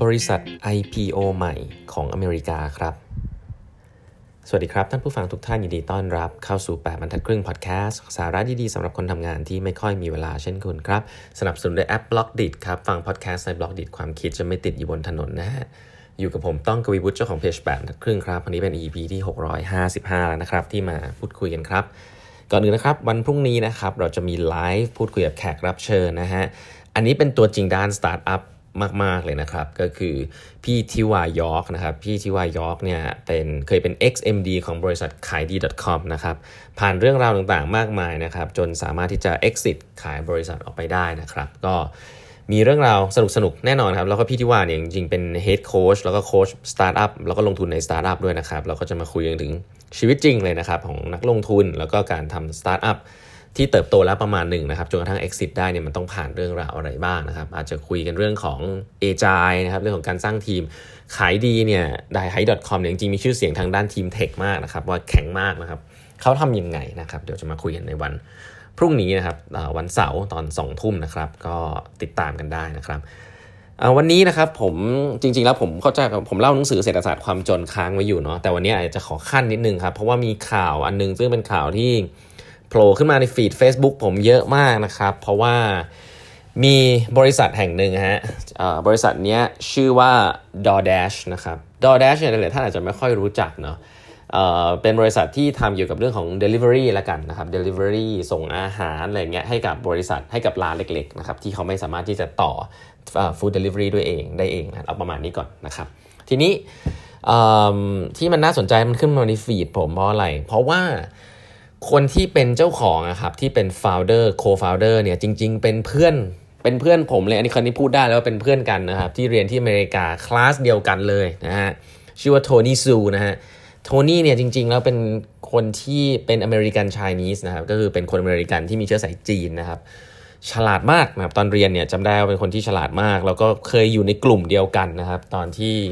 ริษัท IPO ใหม่ของอเมริกาครับสวัสดีครับท่านผู้ฟังทุกท่านยินดีต้อนรับเข้าสู่8บรรทัดครึ่งพอดแคสต์สาระดีๆสำหรับคนทำงานที่ไม่ค่อยมีเวลาเช่นคุณครับสนับสนุนโดยแอป Blockdit ครับฟังพอดแคสต์ใน Blockdit ความคิดจะไม่ติดอยู่บนถนนนะฮะอยู่กับผมต้องกวีวุฒิเจ้าของเพจ8บรรทัดครึ่งครับวันนี้เป็น EP ที่655แล้วนะครับที่มาพูดคุยกันครับก่อนอื่นนะครับวันพรุ่งนี้นะครับเราจะมีไลฟ์พูดคุยกับแขกรับเชิญนะฮะอันนี้เป็นตัวจริงด้านสตาร์ทอัพมากๆเลยนะครับก็คือพี่ทิวายอร์กนะครับพี่ทิวายอร์กเนี่ยเคยเป็น XMD ของบริษัทขายดี .com นะครับผ่านเรื่องราวต่างๆมากมายนะครับจนสามารถที่จะ exit ขายบริษัทออกไปได้นะครับก็มีเรื่องราวสนุกๆแน่นอนครับแล้วก็พี่ทิวาเนี่ยจริงๆเป็น head coach แล้วก็โค้ชสตาร์ทอัพแล้วก็ลงทุนในสตาร์ทอัพด้วยนะครับเราก็จะมาคุยกันถึงชีวิตจริงเลยนะครับของนักลงทุนแล้วก็การทำสตาร์ทอัพที่เติบโตแล้วประมาณหนึ่งนะครับจนกระทั่ง exit ได้เนี่ยมันต้องผ่านเรื่องราวอะไรบ้างนะครับอาจจะคุยกันเรื่องของ Agile นะครับเรื่องของการสร้างทีมขายดีเนี่ยได้ Hai.com เนี่ยจริงๆมีชื่อเสียงทางด้านทีมเทคมากนะครับว่าแข็งมากนะครับเขาทำยังไงนะครับเดี๋ยวจะมาคุยกันในวันพรุ่งนี้นะครับวันเสาร์ตอน 20:00 นนะครับก็ติดตามกันได้นะครับวันนี้นะครับผมจริงๆแล้วผมเข้าใจผมเล่าหนังสือเศรษฐศาสตร์ความจนค้างไว้อยู่เนาะแต่วันนี้อาจจะขอขั้นนิดนึงครับเพราะว่ามีข่าวอันนึงซึ่งเป็นข่าวที่โผล่ขึ้นมาในฟีด Facebook ผมเยอะมากนะครับเพราะว่ามีบริษัทแห่งหนึ่งฮะบริษัทนี้ชื่อว่า DoorDash นะครับ DoorDash เนี่ยหลายท่านอาจจะไม่ค่อยรู้จักเนาะเป็นบริษัทที่ทำเกี่ยวกับเรื่องของ Delivery ละกันนะครับ Delivery ส่งอาหารอะไรเงี้ยให้กับบริษัทให้กับร้านเล็กๆนะครับที่เขาไม่สามารถที่จะต่อFood Delivery ได้เองนะเอาประมาณนี้ก่อนนะครับทีนี้ที่มันน่าสนใจมันขึ้นมาในฟีดผมเพราะอะไรเพราะว่าคนที่เป็นเจ้าของครับที่เป็น founder co-founder เนี่ยจริงๆเป็นเพื่อนผมเลยอันนี้คนนี้พูดได้แล้วว่าเป็นเพื่อนกันนะครับที่เรียนที่อเมริกาคลาสเดียวกันเลยนะฮะชื่อว่าโทนี่ซูนะฮะโทนี่เนี่ยจริงๆแล้วเป็นคนที่เป็นอเมริกันไชนีสนะครับก็คือเป็นคนอเมริกันที่มีเชื้อสายจีนนะครับฉลาดมากนะครับตอนเรียนเนี่ยจำได้ว่าเป็นคนที่ฉลาดมากแล้วก็เคยอยู่ในกลุ่มเดียวกันนะครับตอน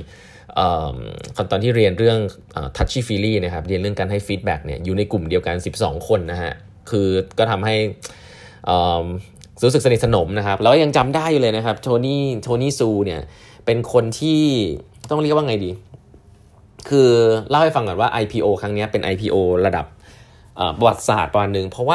ที่เรียนเรื่อง touchy feely นะครับเรียนเรื่องการให้ฟีดแบ็กเนี่ยอยู่ในกลุ่มเดียวกัน12คนนะฮะคือก็ทำให้รู้สึกสนิทสนมนะครับแล้วยังจำได้อยู่เลยนะครับโทนี่ซูเนี่ยเป็นคนที่ต้องเรียกว่าไงดีคือเล่าให้ฟังก่อนว่า IPO ครั้งนี้เป็น IPO ระดับประวัติศาสตร์ประมาณนึงเพราะ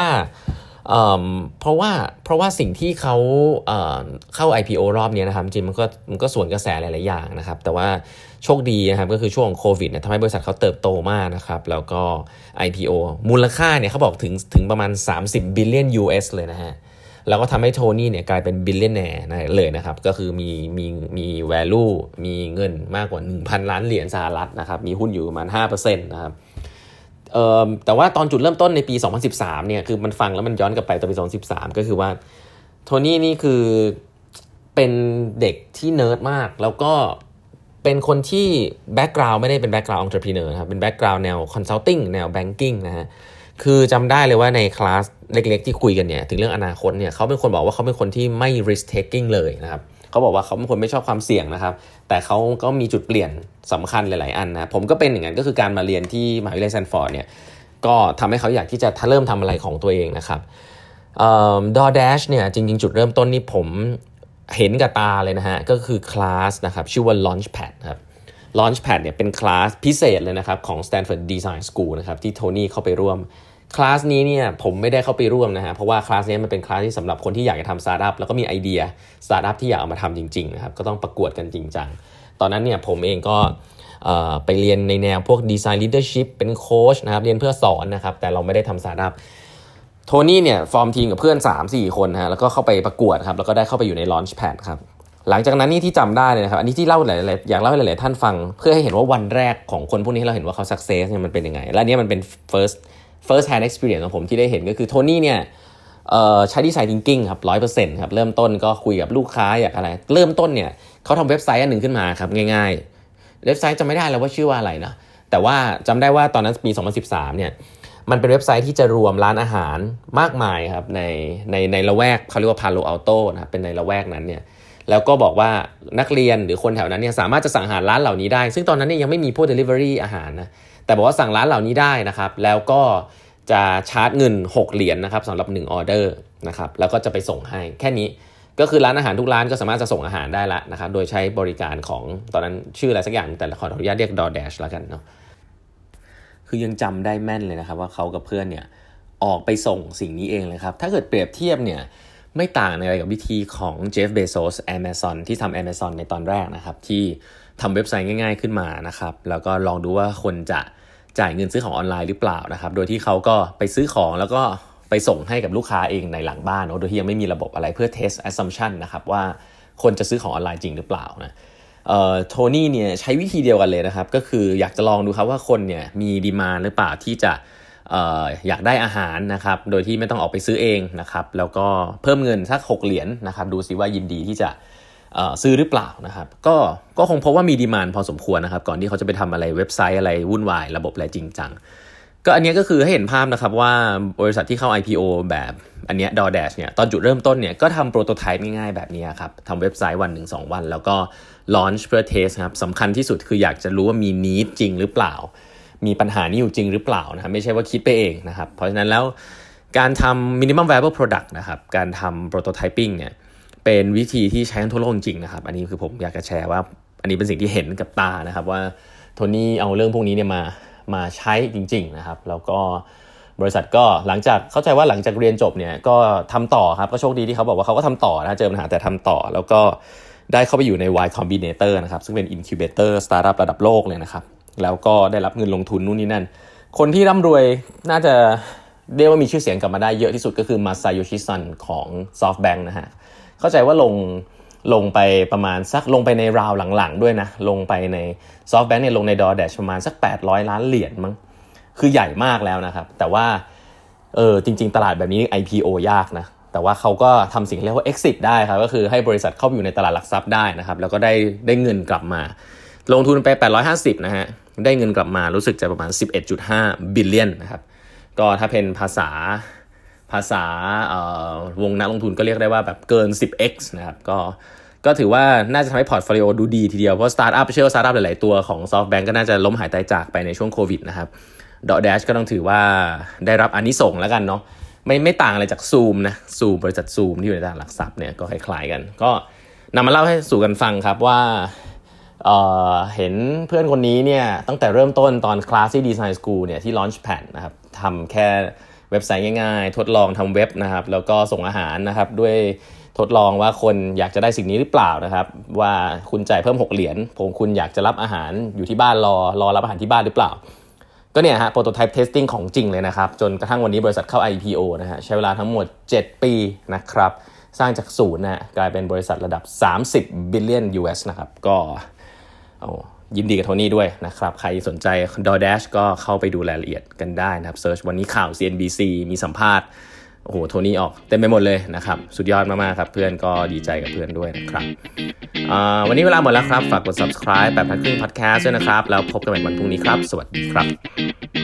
ว่าสิ่งที่เขาเข้า IPO รอบนี้นะครับจริงมันก็สวนกระแสหลายๆอย่างนะครับแต่ว่าโชคดีนะครับก็คือช่วงโควิดเนี่ยทำให้บริษัทเขาเติบโตมากนะครับแล้วก็ IPO มูลค่าเนี่ยเขาบอกถึงประมาณ30 billion US เลยนะฮะแล้วก็ทำให้โทนี่เนี่ยกลายเป็นบิลเลียนแนร์เลยนะครับก็คือมี value มีเงินมากกว่า 1,000 ล้านเหรียญสหรัฐนะครับมีหุ้นอยู่ประมาณ 5% นะครับแต่ว่าตอนจุดเริ่มต้นในปี2013เนี่ยคือมันฟังแล้วมันย้อนกลับไปตอนปี2013ก็คือว่าโทนี่นี่คือเป็นเด็กที่เนิร์ดมากแล้วก็เป็นคนที่แบ็คกราวด์ไม่ได้เป็นแบ็คกราวด์ entrepreneur ครับเป็นแบ็คกราวด์แนว consulting แนว banking นะฮะคือจำได้เลยว่าในคลาสเล็กๆที่คุยกันเนี่ยถึงเรื่องอนาคตเนี่ยเขาเป็นคนบอกว่าเขาเป็นคนที่ไม่ risk taking เลยนะครับเขาบอกว่าเขาเป็นคนไม่ชอบความเสี่ยงนะครับแต่เขาก็มีจุดเปลี่ยนสำคัญหลายๆอันนะผมก็เป็นอย่างนั้นก็คือการมาเรียนที่มหาวิทยาลัยแซนฟอร์ดเนี่ยก็ทำให้เขาอยากที่จะเริ่มทำอะไรของตัวเองนะครับDoorDash เนี่ยจริงๆจุดเริ่มต้นนี่ผมเห็นกับตาเลยนะฮะก็คือคลาสนะครับชื่อว่า Launchpad ครับ Launchpad เนี่ยเป็นคลาสพิเศษเลยนะครับของ Stanford Design School นะครับที่โทนี่เข้าไปร่วมคลาสนี้เนี่ยผมไม่ได้เข้าไปร่วมนะฮะเพราะว่าคลาสนี้มันเป็นคลาสที่สำหรับคนที่อยากจะทำสตาร์ทอัพแล้วก็มีไอเดียสตาร์ทอัพที่อยากเอามาทำจริงๆนะครับก็ต้องประกวดกันจริงจังตอนนั้นเนี่ยผมเองก็ไปเรียนในแนวพวก Design Leadership เป็นโค้ชนะครับเรียนเพื่อสอนนะครับแต่เราไม่ได้ทำสตาร์ทอัพโทนี่เนี่ยฟอร์มทีมกับเพื่อน 3-4 คนฮะแล้วก็เข้าไปประกวดครับแล้วก็ได้เข้าไปอยู่ใน Launchpad ครับหลังจากนั้นนี่ที่จำได้เลยนะครับอันนี้ที่เล่าอยากเล่าให้หลายๆท่านฟังเพื่อให้เห็นว่าวันแรกของคนพวกนี้เราเห็นว่าเขา success เนี่ยมันเป็นยังไงและนี้มันเป็น first hand experience ของผมที่ได้เห็นก็คือโทนี่เนี่ยใช้ design thinking ครับ 100% ครับเริ่มต้นก็คุยกับลูกค้าอยากอะไรเริ่มต้นเนี่ยเขาทำเว็บไซต์อันหนึ่งขึ้นมาครับง่ายๆเว็บไซต์จำไม่ได้แล้วว่าชื่อว่าอะไรนะแต่ว่าจำได้ว่าตอนนั้นปี2013เนี่ยมันเป็นเว็บไซต์ที่จะรวมร้านอาหารมากมายครับในละแวกเขาเรียกว่า Palo Alto นะครับเป็นในละแวกนั้นเนี่ยแล้วก็บอกว่านักเรียนหรือคนแถวนั้นเนี่ยสามารถจะสั่งอาหารร้านเหล่านี้ได้ซึ่งตอนนั้นเนี่ยยังไม่มีพวก delivery อาหารนะแต่บอกว่าสั่งร้านเหล่านี้ได้นะครับแล้วก็จะชาร์จเงิน6เหรียญนะครับสำหรับ1ออเดอร์นะครับแล้วก็จะไปส่งให้แค่นี้ก็คือร้านอาหารทุกร้านก็สามารถจะส่งอาหารได้ละนะครับโดยใช้บริการของตอนนั้นชื่ออะไรสักอย่างแต่ขออนุญาตเรียก DoorDash แล้วกันเนาะคือยังจำได้แม่นเลยนะครับว่าเขากับเพื่อนเนี่ยออกไปส่งสิ่งนี้เองเลยครับถ้าเกิดเปรียบเทียบเนี่ยไม่ต่างอะไรกับวิธีของเจฟ เบโซส Amazon ที่ทำ Amazon ในตอนแรกนะครับที่ทำเว็บไซต์ง่ายๆขึ้นมานะครับแล้วก็ลองดูว่าคนจะจ่ายเงินซื้อของออนไลน์หรือเปล่านะครับโดยที่เขาก็ไปซื้อของแล้วก็ไปส่งให้กับลูกค้าเองในหลังบ้านโดยที่ยังไม่มีระบบอะไรเพื่อ test assumption นะครับว่าคนจะซื้อของออนไลน์จริงหรือเปล่านะโทนี่เนี่ยใช้วิธีเดียวกันเลยนะครับก็คืออยากจะลองดูครับว่าคนเนี่ยมีดีมานด์หรือเปล่าที่จะอยากได้อาหารนะครับโดยที่ไม่ต้องออกไปซื้อเองนะครับแล้วก็เพิ่มเงินสัก6 เหรียญนะครับดูสิว่ายินดีที่จะซื้อหรือเปล่านะครับก็คงพบว่ามีดีมานด์พอสมควรนะครับก่อนที่เขาจะไปทำอะไรเว็บไซต์อะไรวุ่นวายระบบอะไรจริงจังก็อันนี้ก็คือให้เห็นภาพนะครับว่าบริษัทที่เข้า IPO แบบอันเนี้ย DoorDash เนี่ยตอนจุดเริ่มต้นเนี่ยก็ทำโปรโตไทป์ง่ายๆแบบนี้ครับทำเว็บไซต์วัน 1-2 วันแล้วก็ลอนช์เพื่อเทสครับสำคัญที่สุดคืออยากจะรู้ว่ามีนีดจริงหรือเปล่ามีปัญหานี้อยู่จริงหรือเปล่านะครับไม่ใช่ว่าคิดไปเองนะครับเพราะฉะนั้นแล้วการทำ minimum viable product นะครับการทำ prototyping เนี่ยเป็นวิธีที่ใช้กันทั่วโลกจริงนะครับอันนี้คือผมอยากจะแชร์ว่าอันนี้เป็นสิ่งที่เห็นกับตานะครับว่าโทนี่เอาเรื่องพวกนี้เนี่ยมาใช้จริงๆนะครับแล้วก็บริษัทก็หลังจากเข้าใจว่าหลังจากเรียนจบเนี่ยก็ทำต่อครับก็โชคดีที่เขาบอกว่าเขาก็ทำต่อนะเจอปัญหาแต่ทำต่อแล้วก็ได้เข้าไปอยู่ใน Y Combinator นะครับซึ่งเป็น incubator startup ระดับโลกเลยนะครับแล้วก็ได้รับเงินลงทุนนู่นนี่นั่นคนที่ร่ำรวยน่าจะเรียกว่ามีชื่อเสียงกลับมาได้เยอะที่สุดก็คือมาซาโยชิซันของ SoftBank นะฮะเข้าใจว่าลงไปประมาณสักลงไปในราวหลังๆด้วยนะลงไปใน SoftBank เนี่ยลงใน DoorDash ประมาณสัก800 ล้านเหรียญมั้งคือใหญ่มากแล้วนะครับแต่ว่าจริงๆตลาดแบบนี้ IPO ยากนะแต่ว่าเขาก็ทำสิ่งที่เรียกว่า exit ได้ครับก็คือให้บริษัทเข้าไปอยู่ในตลาดหลักทรัพย์ได้นะครับแล้วก็ได้เงินกลับมาลงทุนไป850นะฮะได้เงินกลับมารู้สึกจะประมาณ 11.5 บิลเลียนนะครับก็ถ้าเป็นภาษาวงนักลงทุนก็เรียกได้ว่าแบบเกิน 10x นะครับก็ถือว่าน่าจะทำให้พอร์ตโฟลิโอดูดีทีเดียวเพราะสตาร์ทอัพหลายๆตัวของ SoftBank ก็น่าจะล้มหายตายจากไปในช่วงโควิดนะครับ DoorDash ก็ต้องถือว่าได้รับอานิสงส์แล้วกันเนาะไม่ต่างอะไรจาก Zoom นะ Zoom บริษัท Zoom ที่อยู่ในตลาดหลักทรัพย์เนี่ยก็คล้ายๆกันก็นำมาเล่าให้สู่กันฟังครับว่าเห็นเพื่อนคนนี้เนี่ยตั้งแต่เริ่มต้นตอน Classy Design School เนี่ยที่ Launchpad นะครับทำแค่เว็บไซต์ง่ายๆทดลองทำเว็บนะครับแล้วก็ส่งอาหารนะครับด้วยทดลองว่าคนอยากจะได้สิ่งนี้หรือเปล่านะครับว่าคุณจ่ายเพิ่ม6 เหรียญคุณอยากจะรับอาหารอยู่ที่บ้านรอรับอาหารที่บ้านหรือเปล่าก็เนี่ยฮะ prototype testing ของจริงเลยนะครับจนกระทั่งวันนี้บริษัทเข้า IPO นะฮะใช้เวลาทั้งหมด7 ปีนะครับสร้างจากศูนย์นะกลายเป็นบริษัทระดับ30 บิลเลียน US นะครับก็ยินดีกับโทนี่ด้วยนะครับใครสนใจ DoorDash ก็เข้าไปดูรายละเอียดกันได้นะครับเซิร์ชวันนี้ข่าว CNBC มีสัมภาษณ์โอ้โหโทนี่ออกเต็มไปหมดเลยนะครับสุดยอดมากๆครับเพื่อนก็ดีใจกับเพื่อนด้วยนะครับวันนี้เวลาหมดแล้วครับฝากกด subscribe แบบทักครึ่ง podcast ด้วยนะครับแล้วพบกันใหม่วันพรุ่งนี้ครับสวัสดีครับ